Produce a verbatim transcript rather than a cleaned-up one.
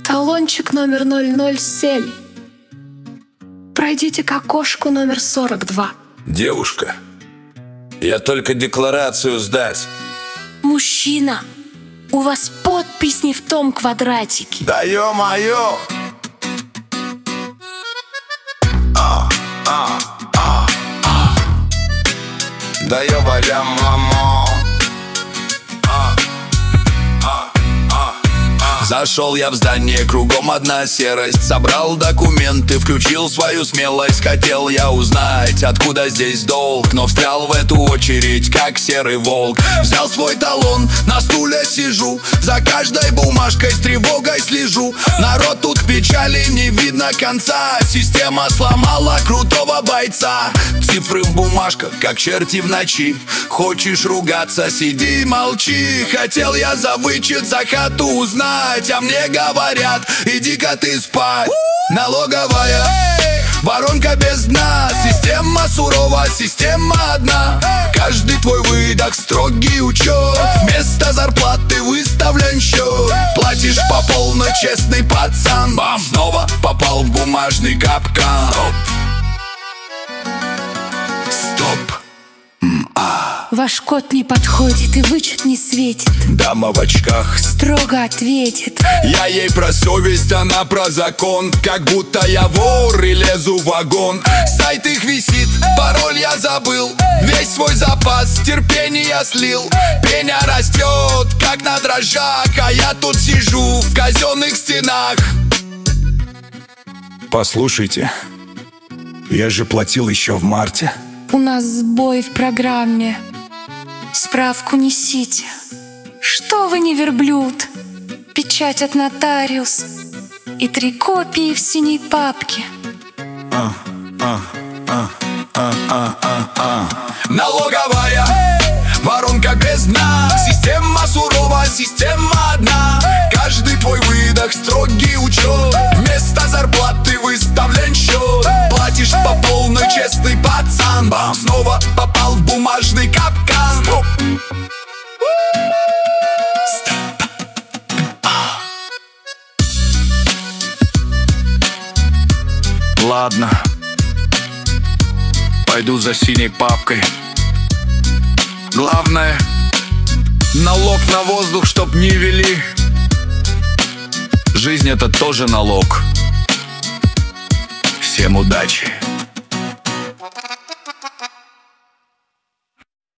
Талончик номер ноль ноль семь. Пройдите к окошку номер сорок два. Девушка, я только декларацию сдать. Мужчина, у вас подпись не в том квадратике. Да ё-моё! А, а, а, а. Да ё-моё, мамо. Зашел я в здание, кругом одна серость. Собрал документы, включил свою смелость. Хотел я узнать, откуда здесь долг, но встрял в эту очередь, как серый волк. Взял свой талон, на стуле сижу, за каждой бумажкой с тревогой слежу. Народ тут в печали, не видно конца. Система сломала крутого бойца. Цифры в бумажках, как черти в ночи. Хочешь ругаться, сиди, молчи. Хотел я за вычет, за хату узнать, а мне говорят, иди-ка ты спать. Налоговая, воронка без дна. Система сурова, система одна. Каждый твой выдох, строгий учет. Вместо зарплаты выставлен счет. Платишь по полной, честный пацан. Бам! Снова попал в бумажный капкан. Стоп. Стоп. Ваш код не подходит и вычет не светит. Дама в очках строго ответит. Я ей про совесть, она про закон. Как будто я вор и лезу в вагон. Сайт их висит, пароль я забыл. Весь свой запас терпения слил. Пеня растет, как на дрожжах, а я тут сижу в казенных стенах. Послушайте, я же платил еще в марте. У нас сбой в программе. Справку несите. Что вы не верблюд? Печать от нотариус и три копии в синей папке. А, а, а, а, а, а, а. Налоговая, воронка без дна. Система сурова, система одна. Каждый твой выдох, строгий учет. Вместо зарплаты выставлен счет. Платишь по полной, честный пацан. Бам! Снова попал в бумажный капкан. Стоп. Ладно, пойду за синей папкой. Главное, налог на воздух, чтоб не вели. Жизнь — это тоже налог. Всем удачи.